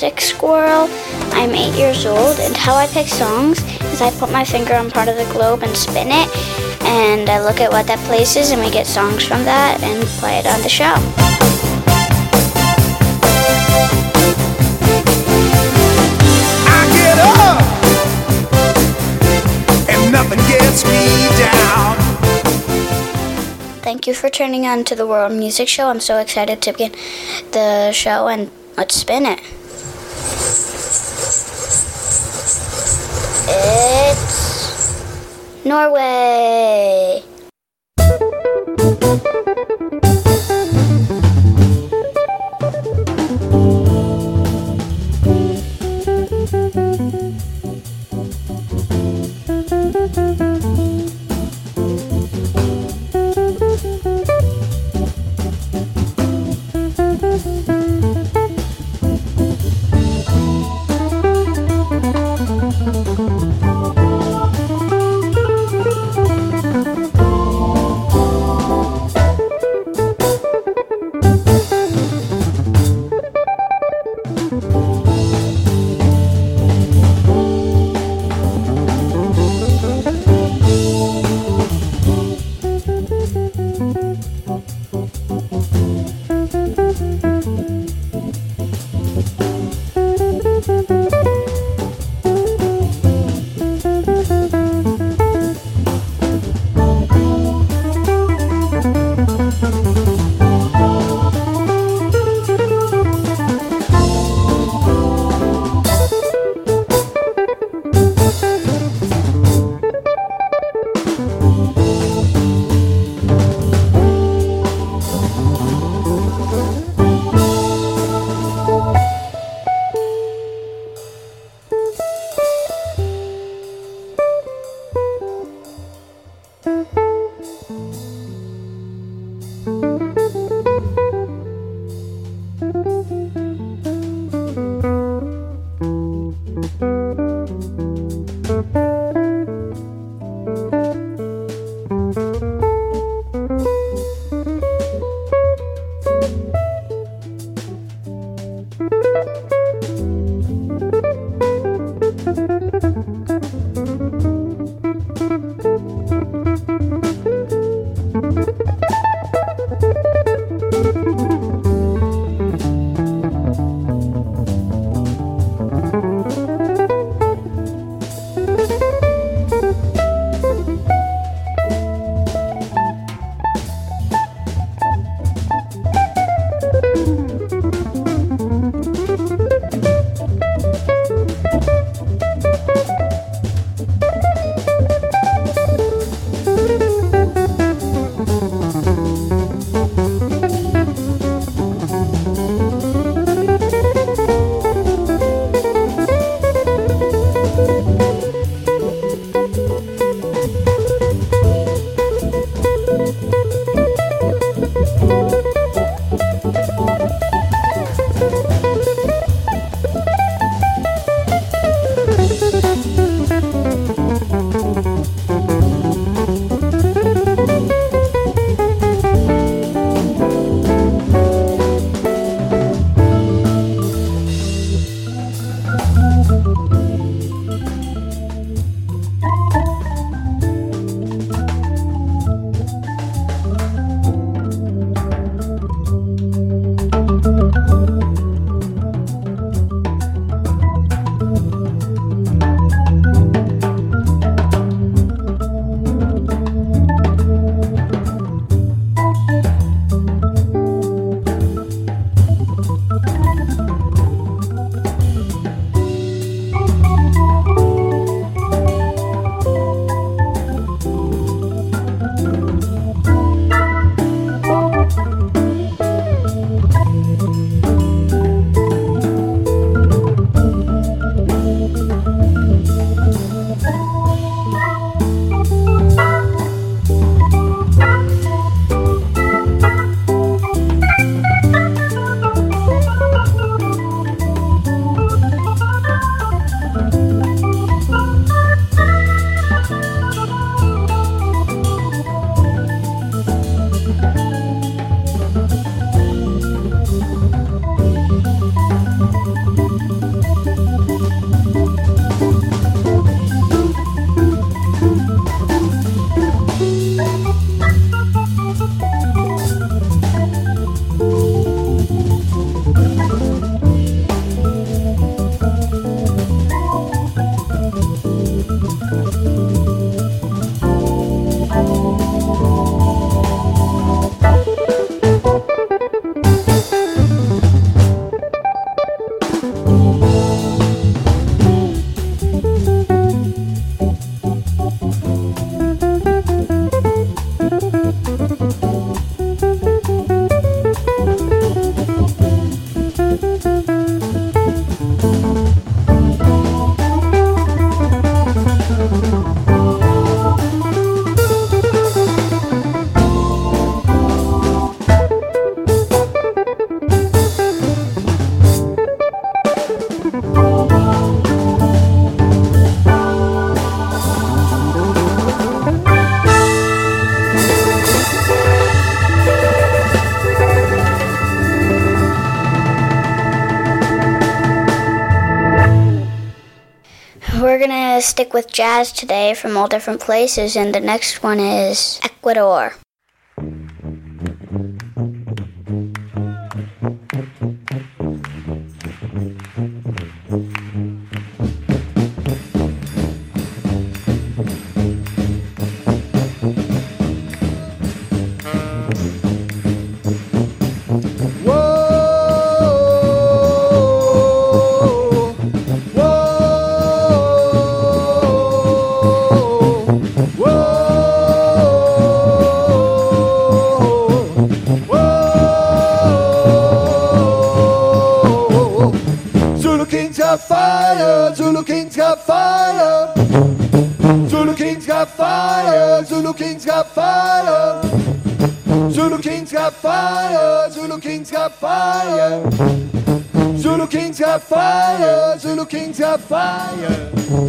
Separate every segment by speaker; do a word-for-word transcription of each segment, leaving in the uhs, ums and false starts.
Speaker 1: music squirrel. I'm eight years old, and how I pick songs is I put my finger on part of the globe and spin it, and I look at what that place is, and we get songs from that and play it on the show.
Speaker 2: I get up, and nothing gets me down.
Speaker 1: Thank you for turning on to the World Music Show. I'm so excited to begin the show, and let's spin it. It's Norway. We're gonna stick with jazz today from all different places, and the next one is Ecuador.
Speaker 2: Fire, Zulu King's got fire. Zulu King's got fire. Zulu King's got fire. Zulu King's got fire. Zulu King's got fire. Zulu King's got fire. Zulu King's got fire.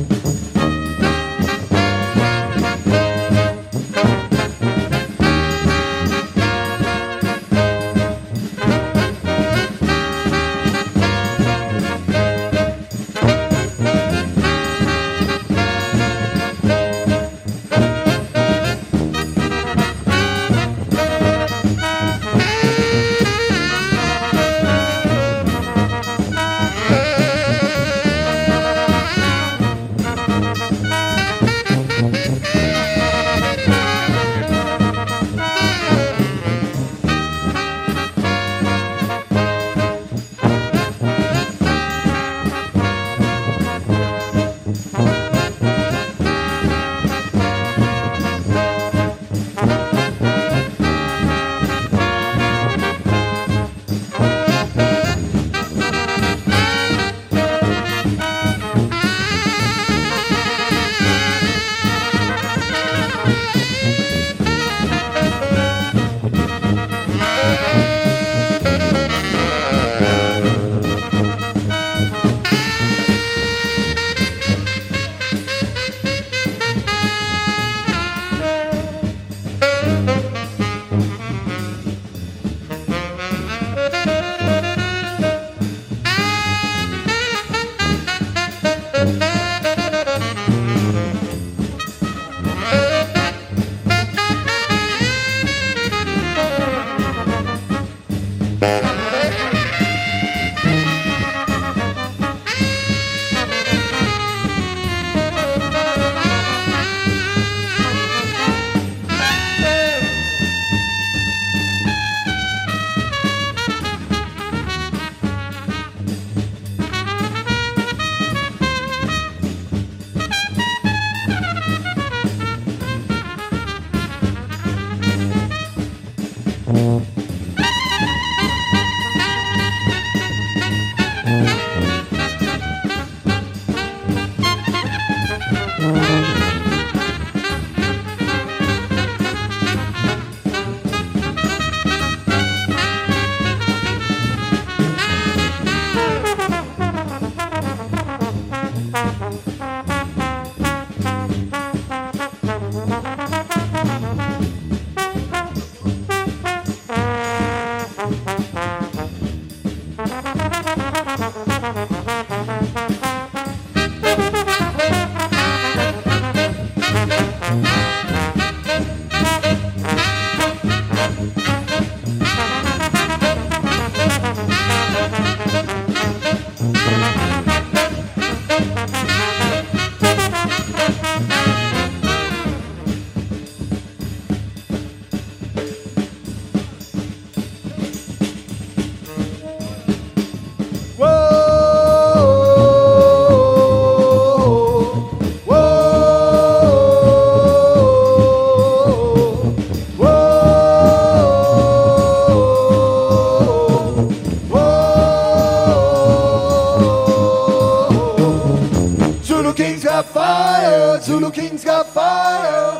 Speaker 2: Zulu King's got fire.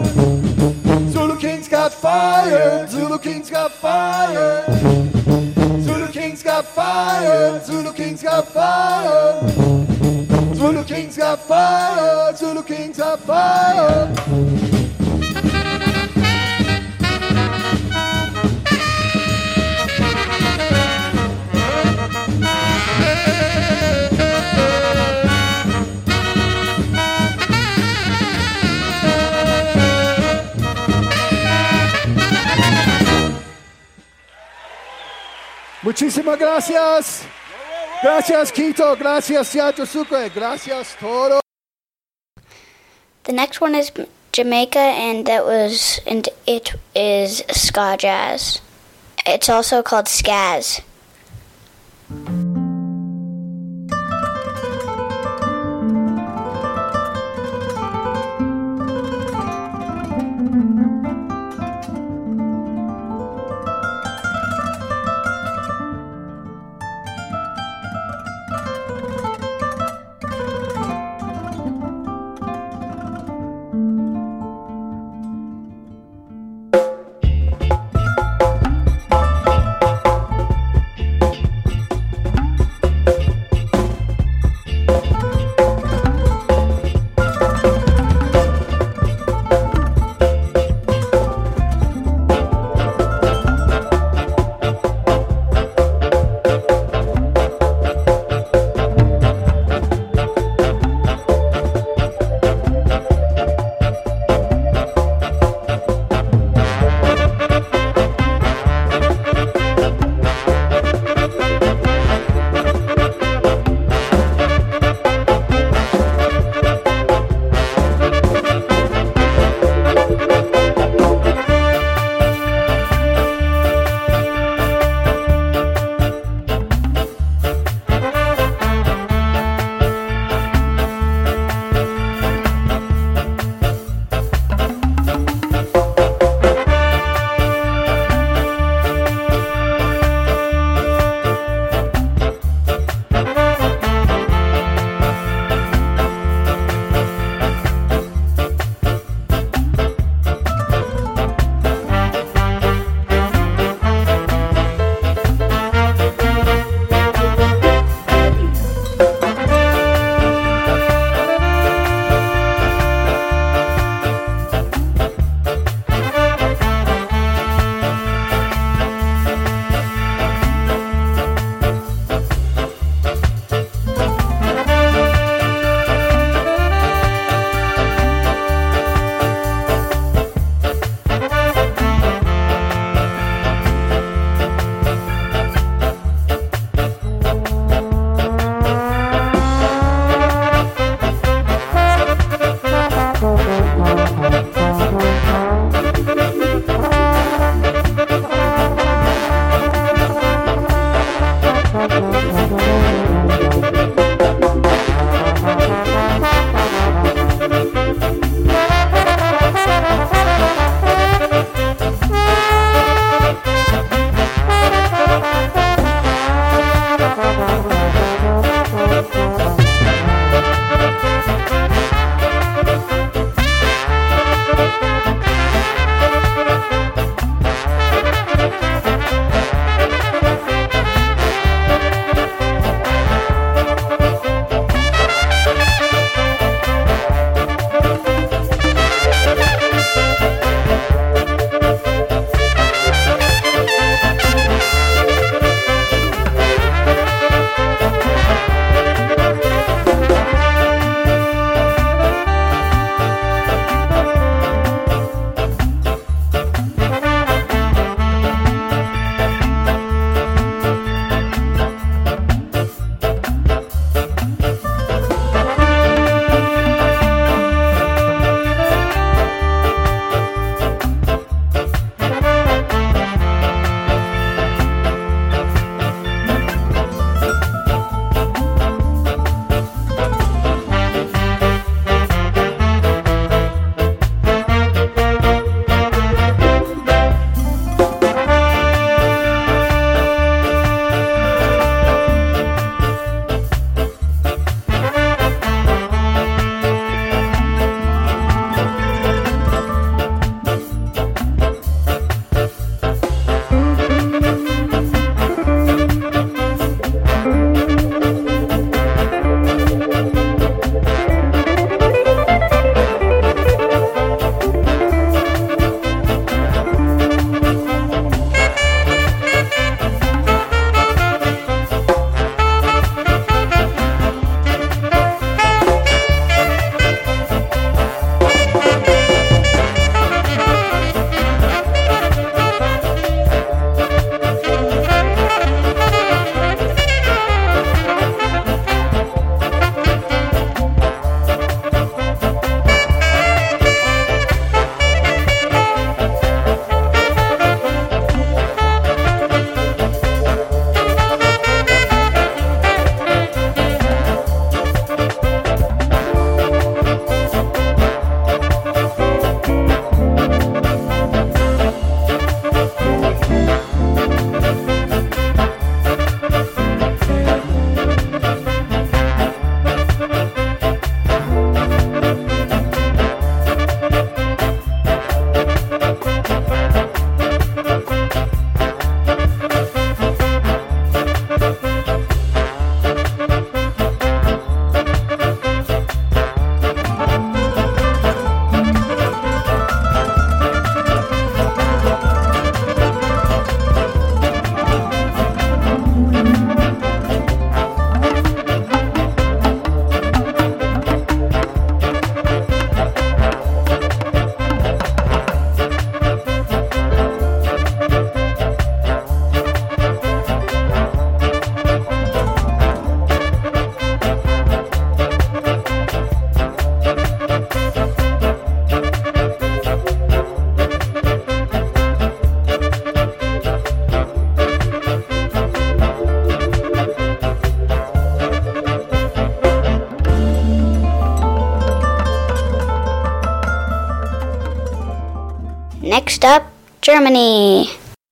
Speaker 2: Zulu King's got fire. Zulu King's got fire. Zulu King's got fire. Zulu King's got fire. Zulu King's got fire. Zulu King's got fire. Muchísimas gracias. Gracias, Quito. Gracias, Teatro Sucre. Gracias, todo.
Speaker 1: The next one is Jamaica, and that was and it is ska jazz. It's also called skaz. Next up, Germany.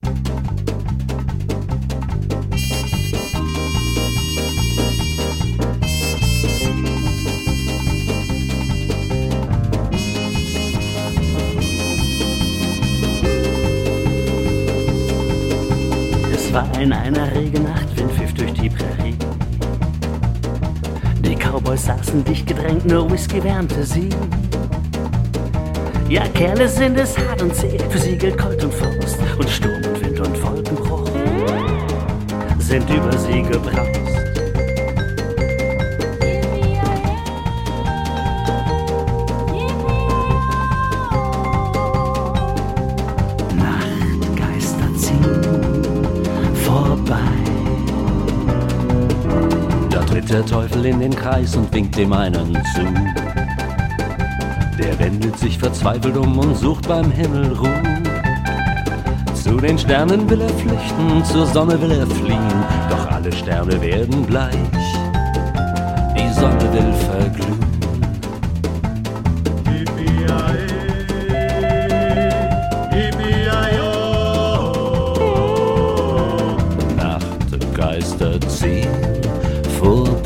Speaker 3: Es war in einer Regennacht, Wind pfiff durch die Prärie. Die Cowboys saßen dicht gedrängt, nur Whisky wärmte sie. Ja, Kerle sind es hart und zäh, für sie gilt Colt und Faust. Und Sturm und Wind und Wolkenbruch sind über sie gebraust. Nachtgeister ziehen vorbei. Da tritt der Teufel in den Kreis und winkt dem einen zu. Der wendet sich verzweifelt um und sucht beim Himmel Ruhe. Zu den Sternen will er flüchten, zur Sonne will er fliehen. Doch alle Sterne werden bleich, die Sonne will verglühen. Nachtgeister ziehen vorbei.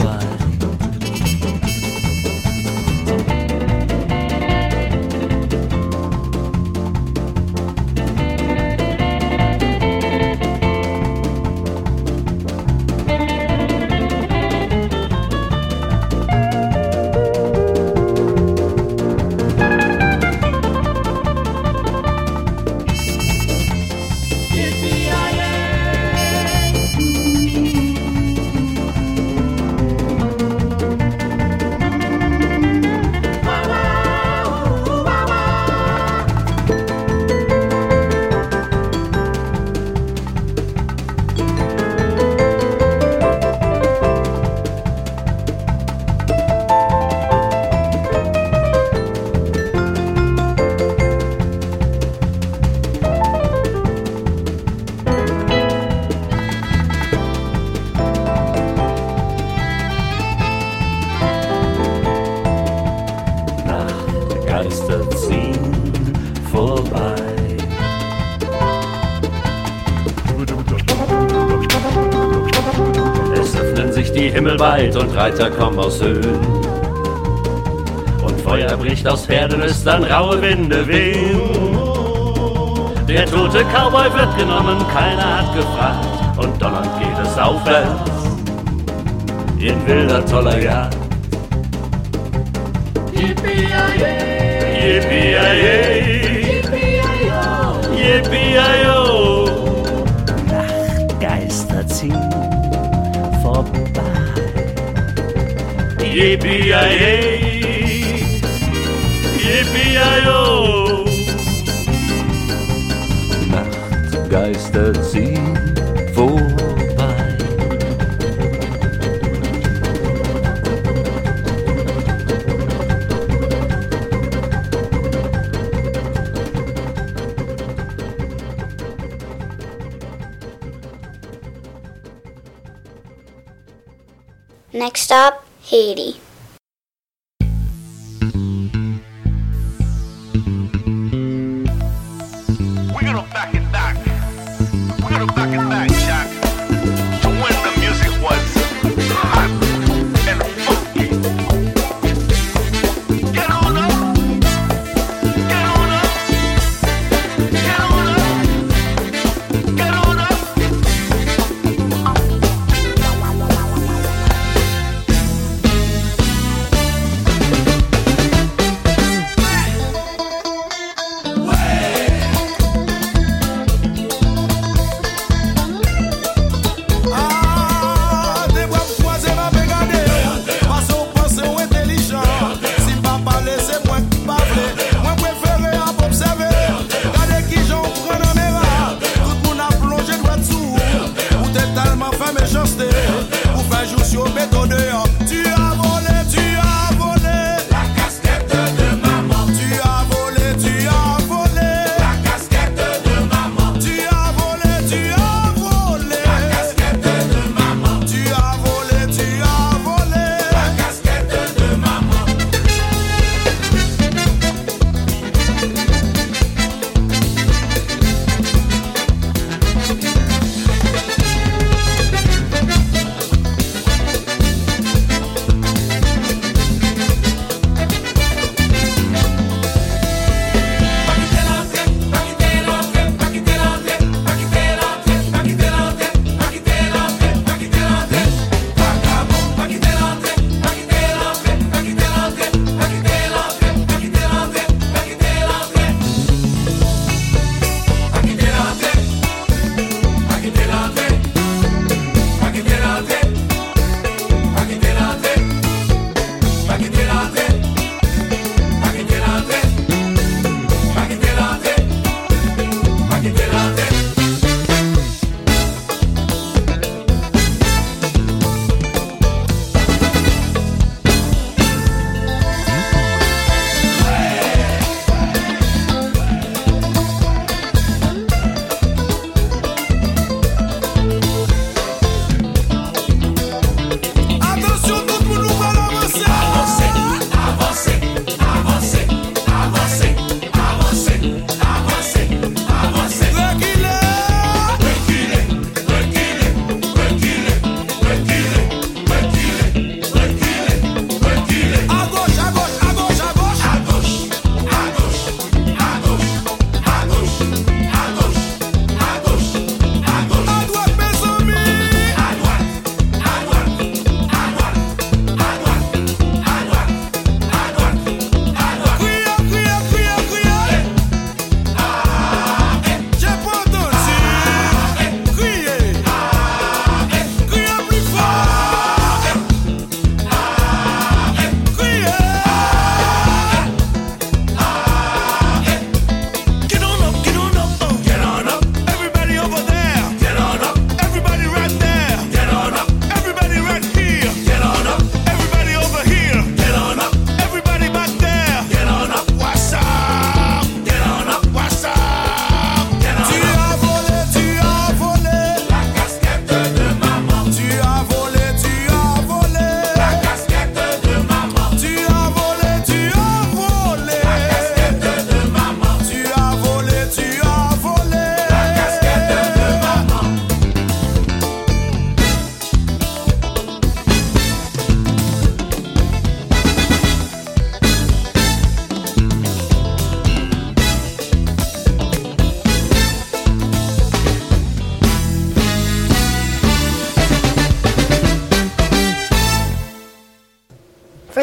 Speaker 3: Geister ziehen vorbei. Es öffnen sich die Himmel weit und Reiter kommen aus Höhen. Und Feuer bricht aus Pferdenüstern, raue Winde wehen. Der tote Cowboy wird genommen, keiner hat gefragt. Und donnernd geht es aufwärts in wilder toller Jagd. Yippie-yi-yay, Yippie-yi-yo, Nachtgeister ziehen vorbei. Yippie-yi-yay, Yippie-yi-yo, Nachtgeister ziehen vorbei.
Speaker 1: Next up, Haiti.
Speaker 4: We're gonna back it back. We're gonna back it back, Jack, to when the music was hot and funky. Get on up, get on up, get on up, get on up.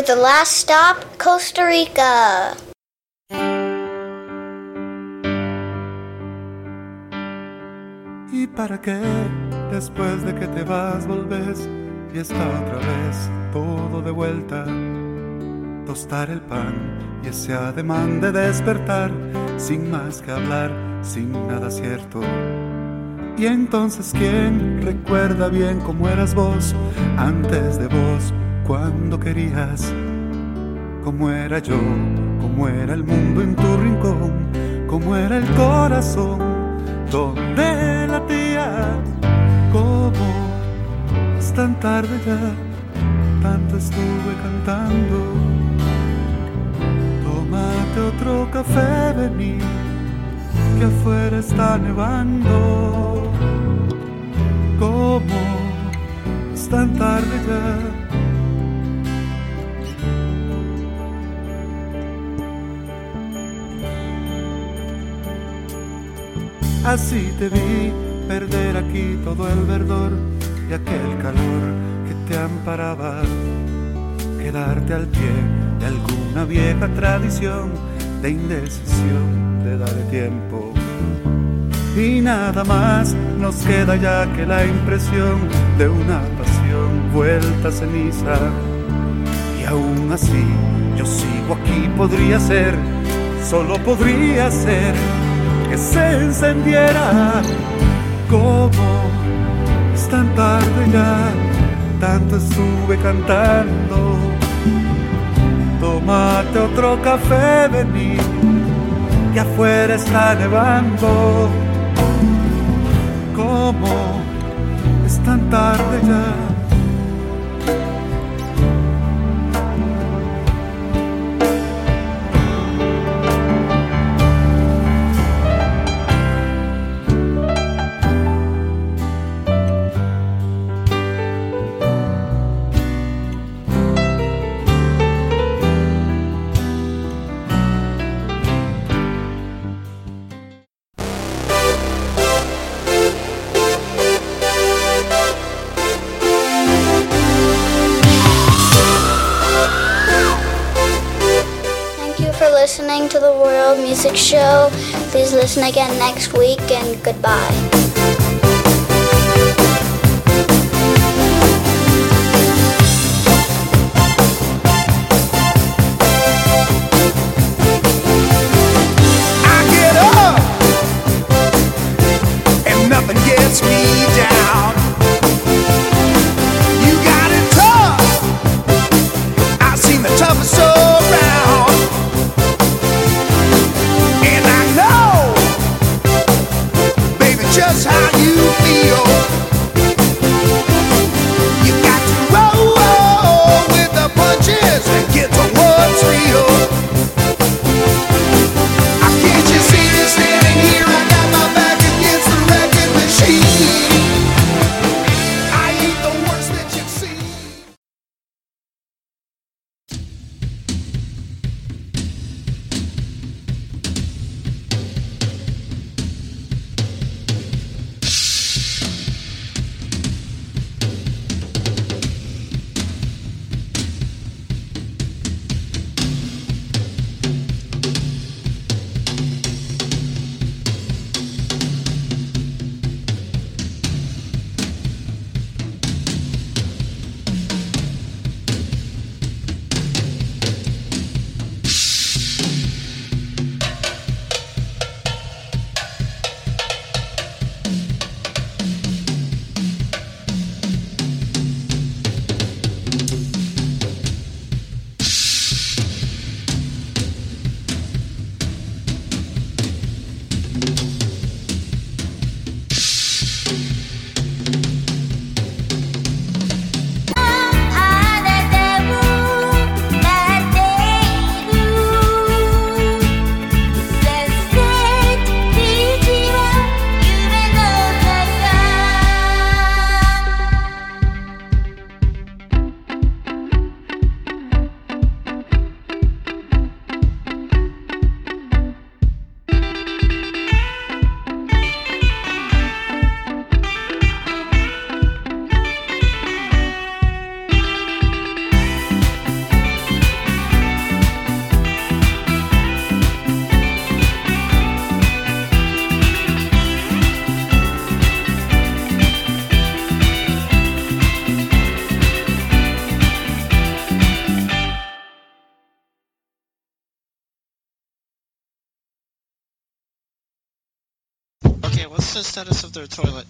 Speaker 1: the last stop, Costa Rica.
Speaker 5: ¿Y para qué? Después de que te vas, volves y está otra vez todo de vuelta. Tostar el pan y ese ademán de despertar, sin más que hablar, sin nada cierto. Y entonces, ¿quién recuerda bien cómo eras vos antes de vos, cuando querías? Cómo era yo, cómo era el mundo en tu rincón, cómo era el corazón donde latía. Cómo es tan tarde ya, tanto estuve cantando. Tómate otro café, vení, que afuera está nevando. Cómo es tan tarde ya. Así te vi perder aquí todo el verdor y aquel calor que te amparaba. Quedarte al pie de alguna vieja tradición de indecisión, de darle tiempo. Y nada más nos queda ya que la impresión de una pasión vuelta a ceniza. Y aún así yo sigo aquí, podría ser, solo podría ser que se encendiera. Como es tan tarde ya, tanto estuve cantando. Tómate otro café, vení, que afuera está nevando. Como es tan tarde ya.
Speaker 1: Listening to the World Music Show. Please listen again next week, and goodbye.
Speaker 2: I get up and nothing gets me down. You got it tough. I've seen the toughest around. Just
Speaker 6: What's the status of their toilet?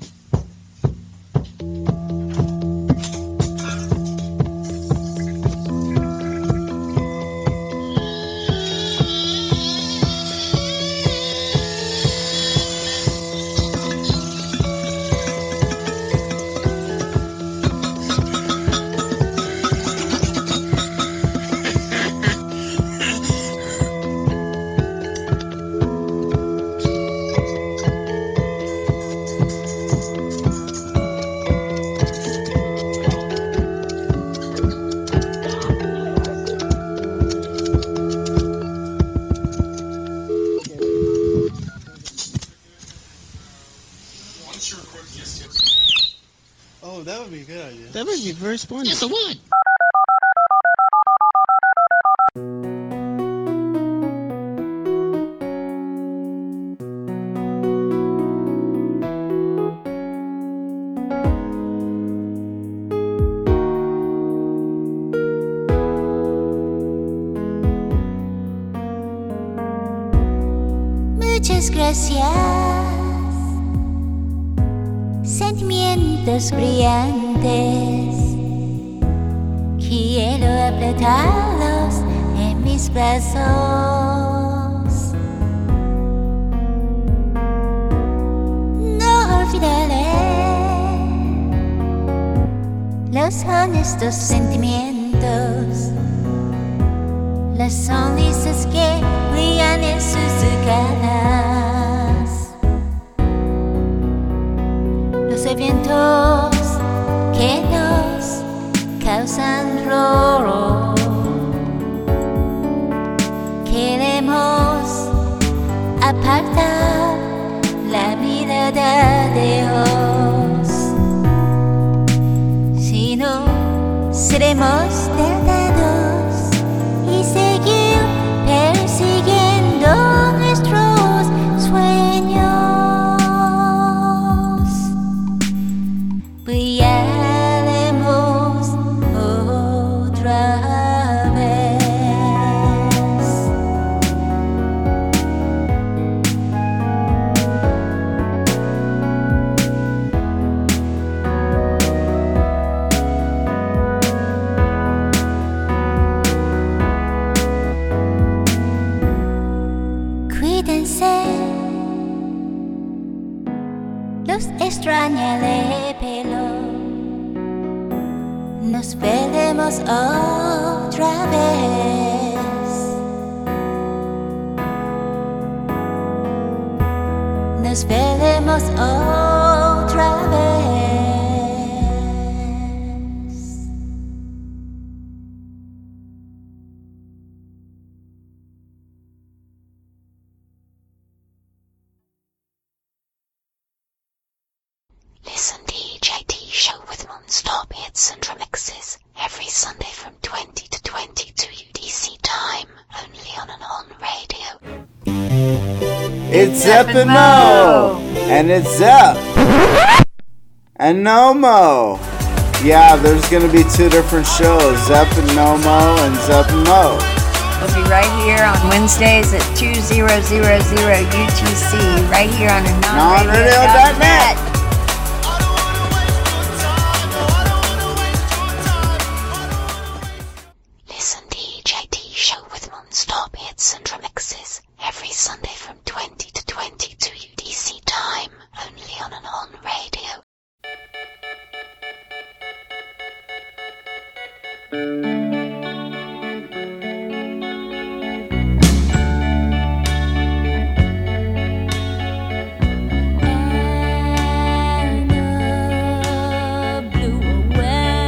Speaker 7: Oh, that would be a good idea.
Speaker 6: That would be very splendid.
Speaker 8: Yes, it would.
Speaker 9: Muchas gracias. Sentimientos brillantes, quiero apretarlos en mis brazos. No olvidaré los honestos sentimientos, las sonrisas que brillan en sus caras, los eventos que nos causan dolor. Queremos apartar la mirada de Dios, si no seremos tentados y seguir persiguiendo nuestros sueños. Brillaremos otra vez. Cuídense, los extrañaré, pero nos veremos otra vez. Nos veremos otra vez.
Speaker 10: Listen D J T show with non-stop hits and remixes every Sunday from twenty to twenty-two U T C time, only on an on radio.
Speaker 11: It's Zep and Mo, and it's Zep and Nomo. Yeah, there's gonna be two different shows, Zep and Nomo and Zep and Mo.
Speaker 12: We'll be right here on Wednesdays at two thousand U T C, right here on non radio dot net.
Speaker 10: Listen D J T show with non-stop hits and remixes every Sunday from twenty to twenty-two U T C time, only on an on radio.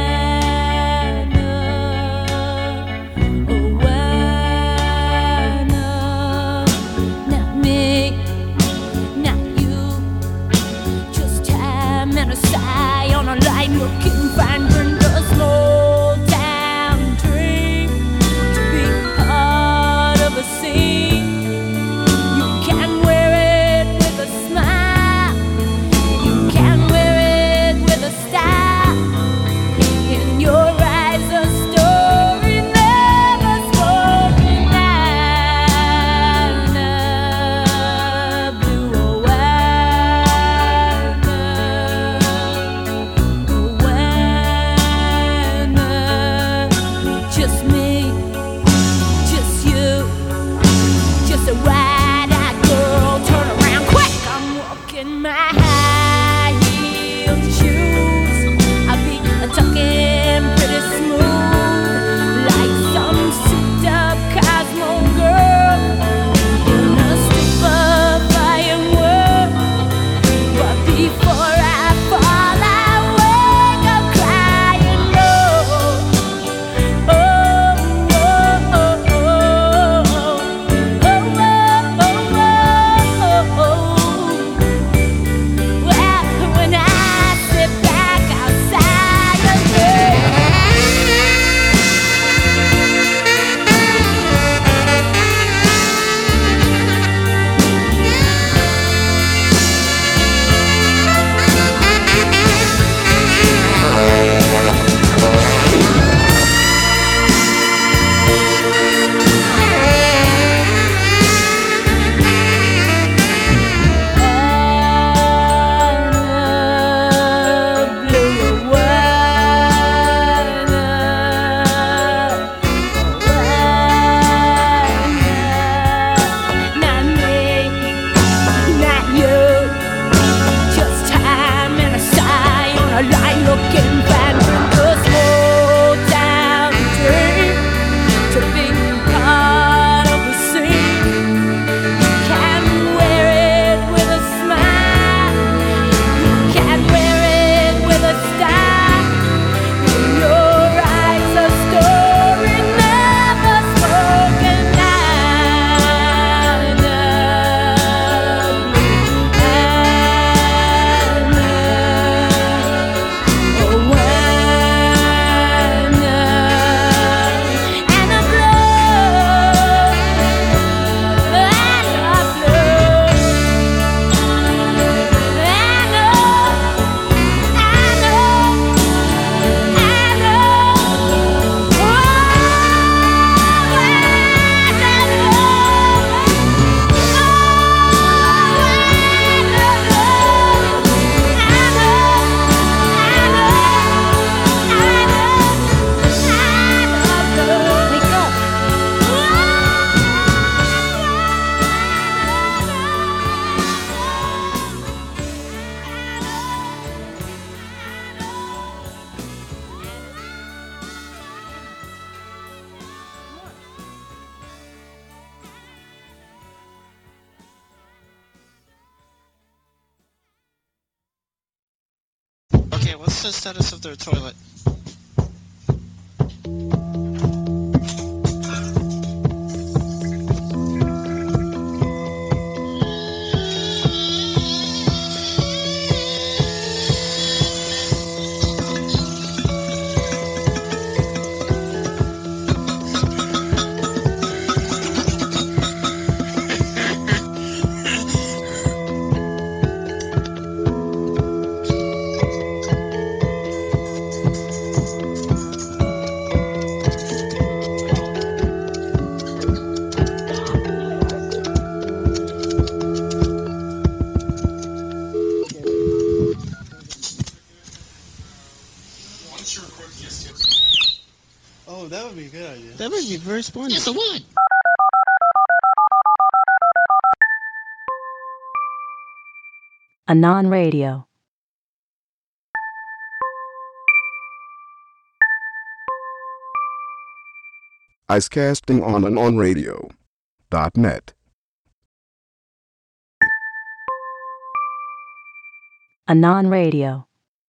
Speaker 9: When
Speaker 6: what's the status of their toilet?
Speaker 7: Oh, that would be a good idea.
Speaker 6: That would be very splendid.
Speaker 8: Yes, it would.
Speaker 13: Anon Radio.
Speaker 14: Icecasting on Anon Radio dot net.
Speaker 13: Anon Radio.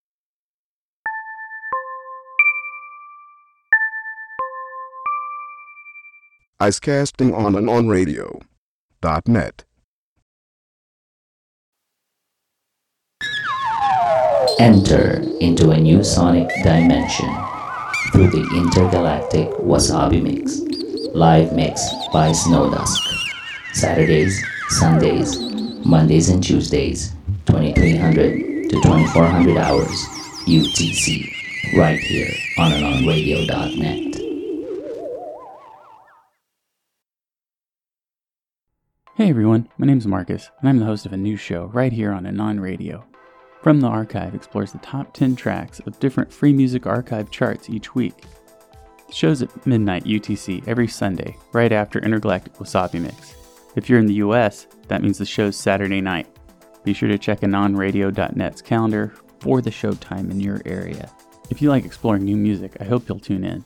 Speaker 14: Icecasting on Anon Radio dot net.
Speaker 15: Enter into a new sonic dimension through the intergalactic Wasabi Mix. Live mix by Snowdusk. Saturdays, Sundays, Mondays and Tuesdays, twenty-three hundred to twenty-four hundred hours U T C, right here on anon radio dot net.
Speaker 16: Hey everyone, my name's Marcus, and I'm the host of a new show right here on Anon Radio. From the Archive explores the top ten tracks of different free music archive charts each week. The show's at midnight U T C every Sunday, right after Intergalactic Wasabi Mix. If you're in the U S, that means the show's Saturday night. Be sure to check anon radio dot net's calendar for the show time in your area. If you like exploring new music, I hope you'll tune in.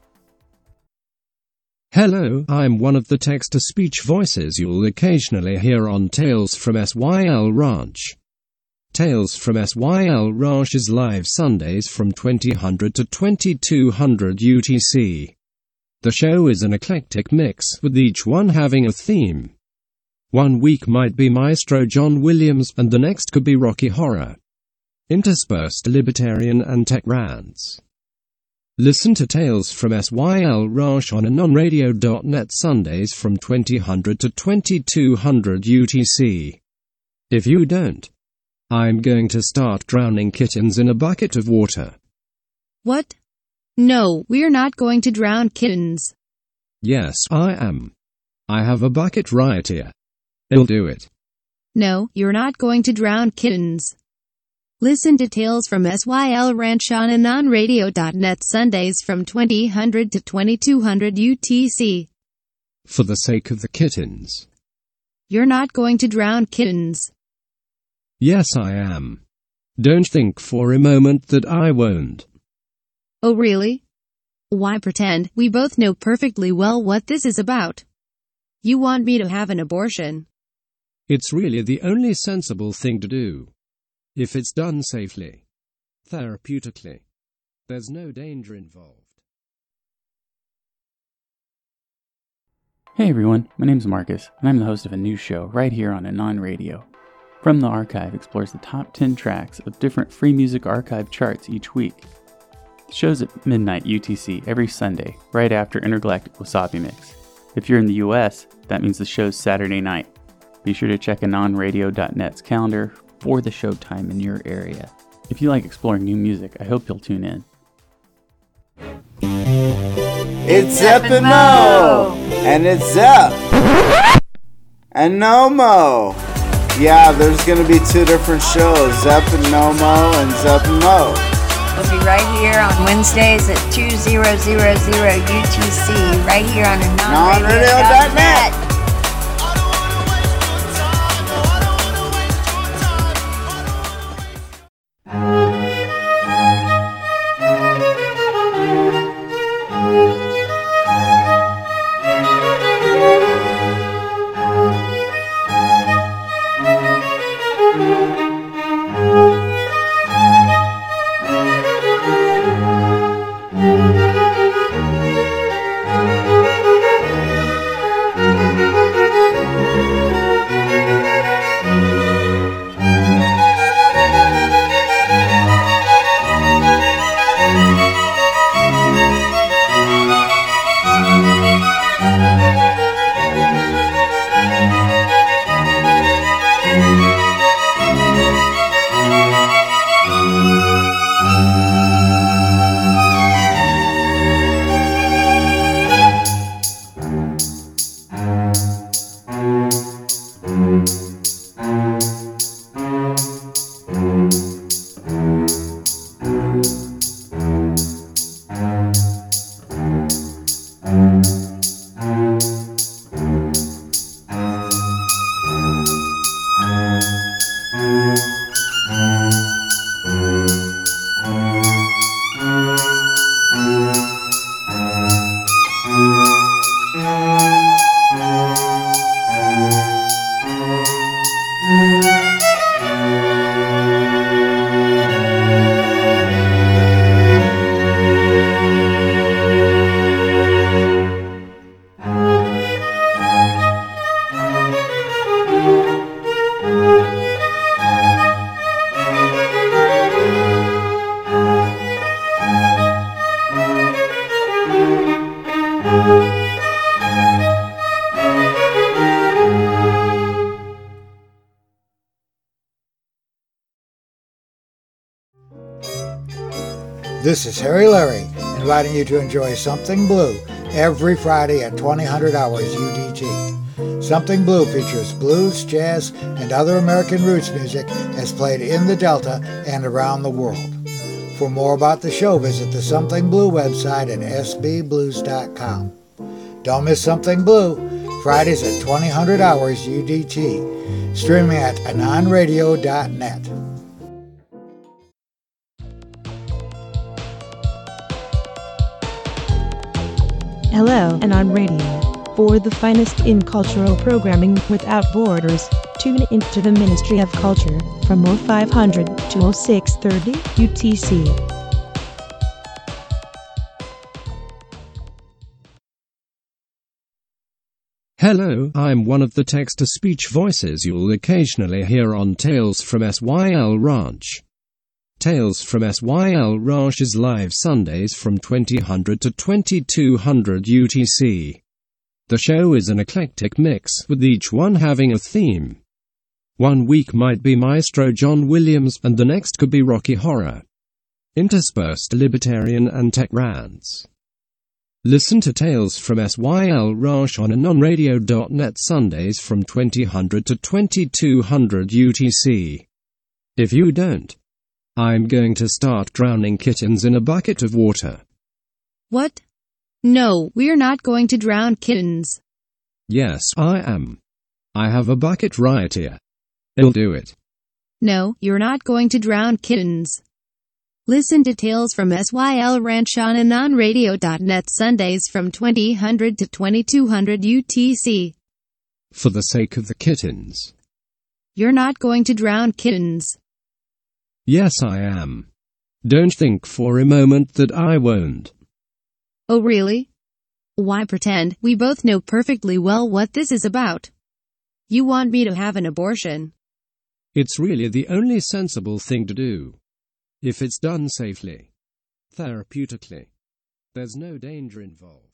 Speaker 17: Hello, I'm one of the text-to-speech voices you'll occasionally hear on Tales from S Y L Ranch. Tales from S Y L Ranch is live Sundays from twenty hundred to twenty-two hundred U T C. The show is an eclectic mix, with each one having a theme. One week might be Maestro John Williams, and the next could be Rocky Horror. Interspersed libertarian and tech rants. Listen to Tales from S Y L Ranch on anon radio dot net Sundays from twenty hundred to twenty-two hundred U T C. If you don't, I'm going to start drowning kittens in a bucket of water.
Speaker 18: What? No, we're not going to drown kittens.
Speaker 17: Yes, I am. I have a bucket right here. It'll do it.
Speaker 18: No, you're not going to drown kittens. Listen to Tales from S Y L Ranch on anon radio dot net Sundays from twenty hundred to twenty-two hundred U T C.
Speaker 17: For the sake of the kittens.
Speaker 18: You're not going to drown kittens.
Speaker 17: Yes, I am. Don't think for a moment that I won't.
Speaker 18: Oh, really? Why pretend? We both know perfectly well what this is about. You want me to have an abortion.
Speaker 17: It's really the only sensible thing to do. If it's done safely, therapeutically, there's no danger involved.
Speaker 16: Hey everyone, my name's Marcus, and I'm the host of a new show right here on Anon Radio. From the Archive explores the top ten tracks of different free music archive charts each week. The show's at midnight U T C every Sunday, right after Intergalactic Wasabi Mix. If you're in the U S, that means the show's Saturday night. Be sure to check anon radio dot net's calendar for the show time in your area. If you like exploring new music, I hope you'll tune in.
Speaker 11: It's Zep and Mo! And it's Zep! And Nomo! Yeah, there's gonna be two different shows, Zep and Nomo and Zep and Mo.
Speaker 12: We'll be right here on Wednesdays at two thousand U T C, right here on anon radio dot net.
Speaker 8: This is Harry Larry, inviting you to enjoy Something Blue every Friday at twenty hundred hours U D T. Something Blue features blues, jazz, and other American roots music as played in the Delta and around the world. For more about the show, visit the Something Blue website at s b blues dot com. Don't miss Something Blue, Fridays at twenty hundred hours U D T, streaming at anon radio dot net.
Speaker 19: Hello, Anon Radio. For the finest in cultural programming without borders, tune into the Ministry of Culture from oh five hundred to oh six thirty U T C.
Speaker 17: Hello, I'm one of the text-to-speech voices you'll occasionally hear on Tales from S Y L Ranch. Tales from S Y L Ranch is live Sundays from twenty hundred to twenty-two hundred U T C. The show is an eclectic mix, with each one having a theme. One week might be Maestro John Williams, and the next could be Rocky Horror. Interspersed libertarian and tech rants. Listen to Tales from S Y L Ranch on anon radio dot net Sundays from twenty hundred to twenty-two hundred U T C. If you don't, I'm going to start drowning kittens in a bucket of water.
Speaker 18: What? No, we're not going to drown kittens.
Speaker 17: Yes, I am. I have a bucket right here. It'll do it.
Speaker 18: No, you're not going to drown kittens. Listen to Tales from S Y L Ranch on anon radio dot net Sundays from twenty hundred to twenty-two hundred U T C.
Speaker 17: For the sake of the kittens.
Speaker 18: You're not going to drown kittens.
Speaker 17: Yes, I am. Don't think for a moment that I won't.
Speaker 18: Oh, really? Why pretend? We both know perfectly well what this is about. You want me to have an abortion.
Speaker 17: It's really the only sensible thing to do. If it's done safely, therapeutically, there's no danger involved.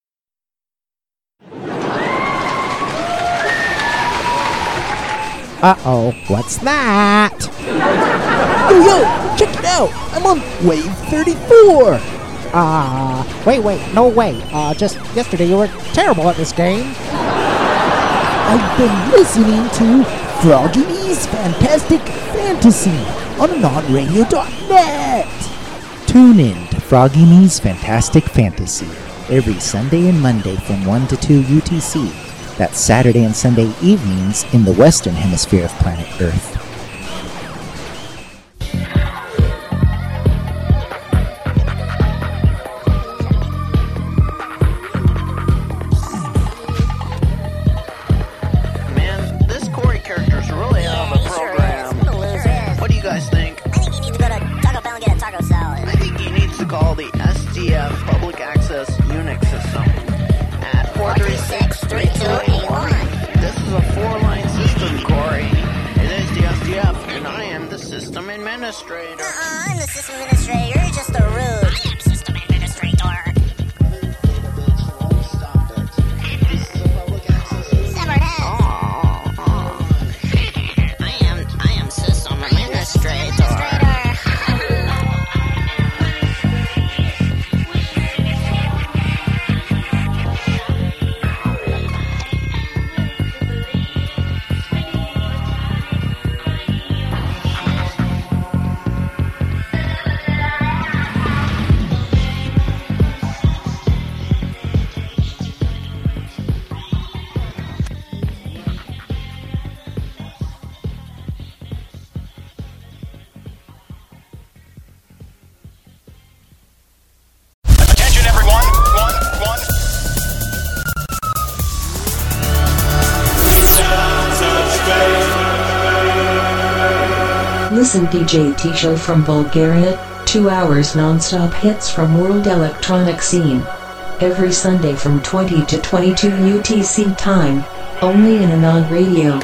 Speaker 20: Uh-oh, what's that? Yo, yo, check it out! I'm on wave thirty-four! Ah, uh, wait, wait, no way. Uh, just yesterday you were terrible at this game. I've been listening to Froggy Me's Fantastic Fantasy on anon radio dot net. Tune in to Froggy Me's Fantastic Fantasy every Sunday and Monday from one to two U T C. That's Saturday and Sunday evenings in the Western Hemisphere of planet Earth.
Speaker 21: Man, this Corey character's really out of the program. What do you guys think?
Speaker 22: I think he needs to go to Taco Bell and get a taco salad.
Speaker 21: I think he needs to call the S D F Public Access Unix System at four three six, three two eight one. This is a four-line system, Corey. It is the S D F, and I am the system administrator.
Speaker 22: Uh-uh, I'm the system administrator. You're just a rude. I am system administrator. Severed head.
Speaker 21: Oh, oh. I am, I am system administrator.
Speaker 4: Attention everyone, one, one.
Speaker 13: Listen D J T show from Bulgaria, two hours non-stop hits from world electronic scene. Every Sunday from twenty to twenty-two U T C time, only in Anon Radio.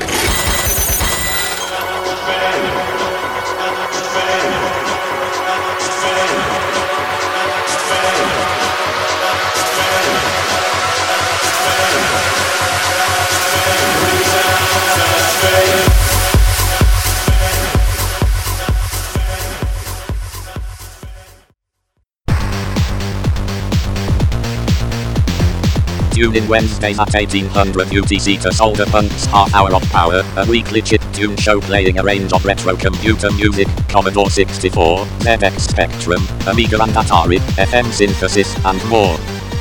Speaker 3: Tune in Wednesdays at eighteen hundred U T C to Solder Punk's Half Hour of Power, a weekly chip-tune show playing a range of retro computer music, Commodore sixty-four, Z X Spectrum, Amiga and Atari, F M synthesis, and more.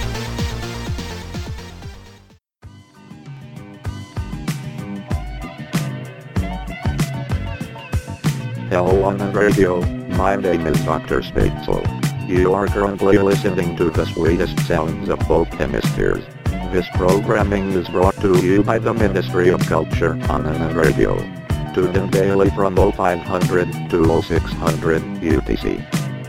Speaker 5: Hello on the radio, my name is Doctor Spatzel. You are currently listening to the sweetest sounds of both hemispheres. This programming is brought to you by the Ministry of Culture on the radio. Tune in daily from oh five hundred to oh six hundred U T C.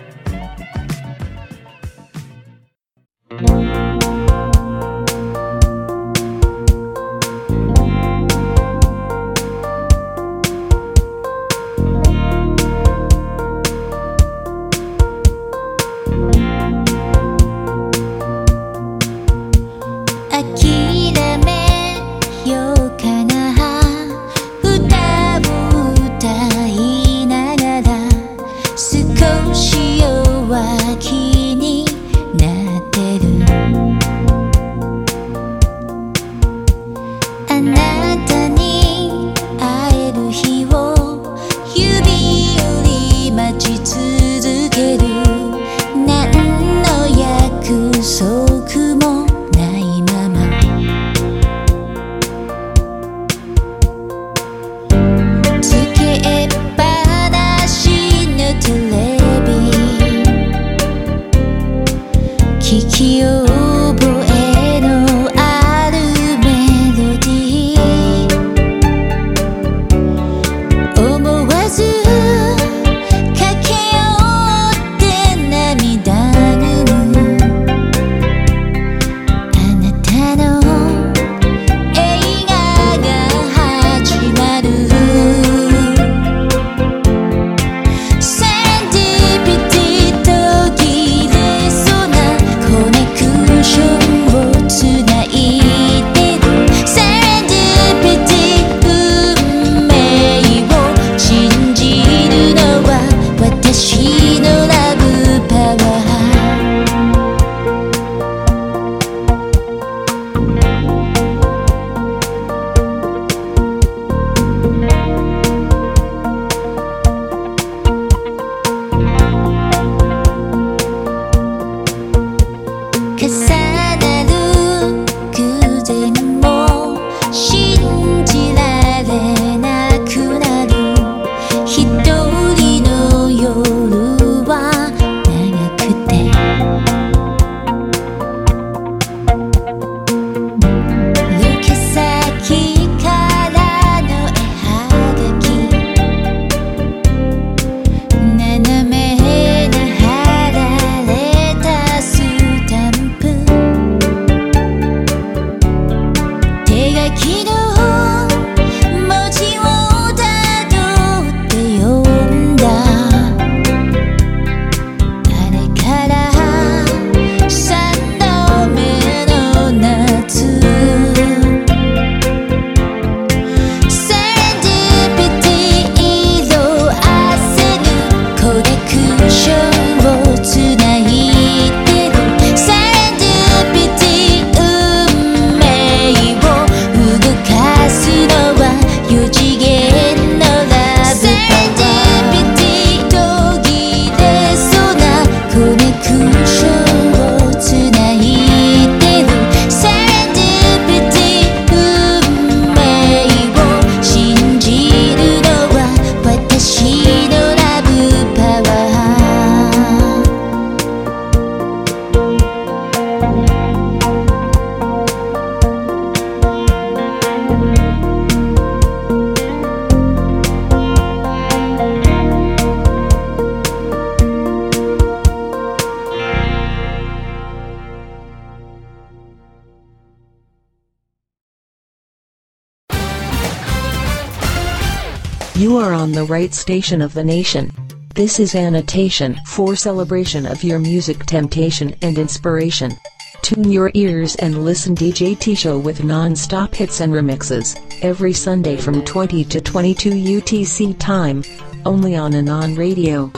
Speaker 13: You are on the right station of the nation. This is Annotation for celebration of your music temptation and inspiration. Tune your ears and listen D J T Show with non-stop hits and remixes, every Sunday from twenty to twenty-two U T C time, only on Anon Radio.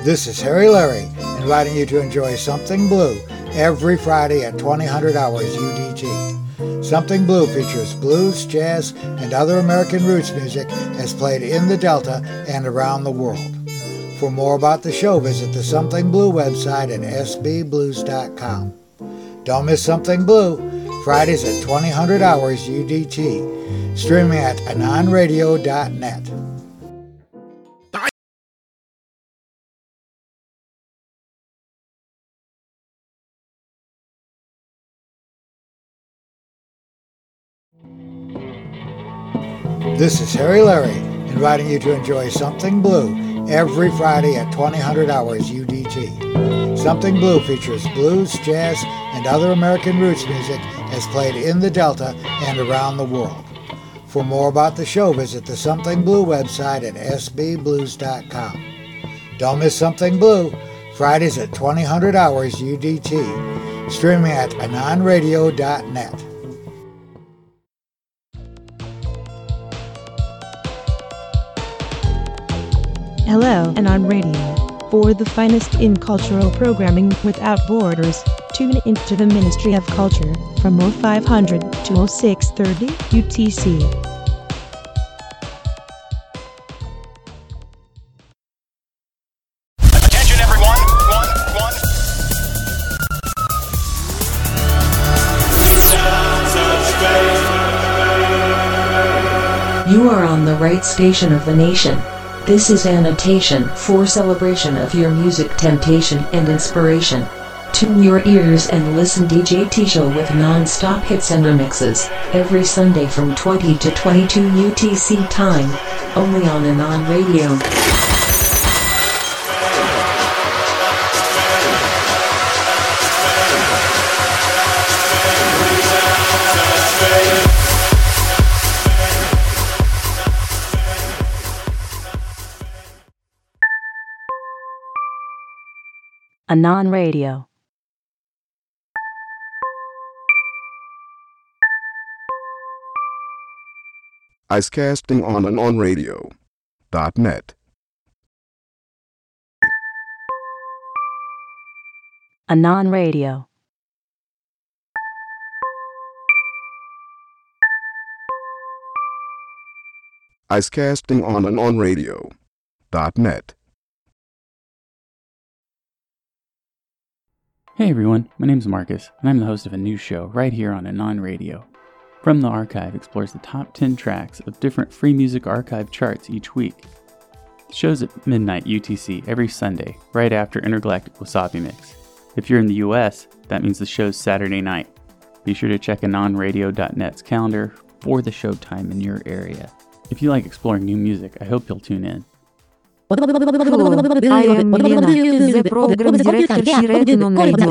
Speaker 8: This is Harry Larry, inviting you to enjoy Something Blue every Friday at twenty hundred hours U D T. Something Blue features blues, jazz, and other American roots music as played in the Delta and around the world. For more about the show, visit the Something Blue website at s b blues dot com. Don't miss Something Blue, Fridays at twenty hundred hours U D T, streaming at anon radio dot net. This is Harry Larry, inviting you to enjoy Something Blue every Friday at twenty hundred hours U D T. Something Blue features blues, jazz, and other American roots music as played in the Delta and around the world. For more about the show, visit the Something Blue website at s b blues dot com. Don't miss Something Blue, Fridays at twenty hundred hours U D T, streaming at anon radio dot net.
Speaker 19: Hello, and on radio. For the finest in cultural programming without borders, tune into the Ministry of Culture from oh five hundred to oh six thirty U T C.
Speaker 4: Attention everyone! One, one.
Speaker 13: You are on the right station of the nation. This is Annotation for celebration of your music temptation and inspiration. Tune your ears and listen D J T Show with non-stop hits and remixes, every Sunday from twenty to twenty-two U T C time, only on Anon Radio.
Speaker 19: Anon Radio.
Speaker 14: Icecasting on and on radio dot net.
Speaker 19: Anon Radio.
Speaker 14: Icecasting on and on radio dot net.
Speaker 16: Hey everyone, my name's Marcus, and I'm the host of a new show right here on Anon Radio. From the Archive explores the top ten tracks of different free music archive charts each week. The show's at midnight U T C every Sunday, right after Intergalactic Wasabi Mix. If you're in the U S, that means the show's Saturday night. Be sure to check anon radio dot net's calendar for the show time in your area. If you like exploring new music, I hope you'll tune in.
Speaker 1: I am Milena, the program director here at Anon Radio.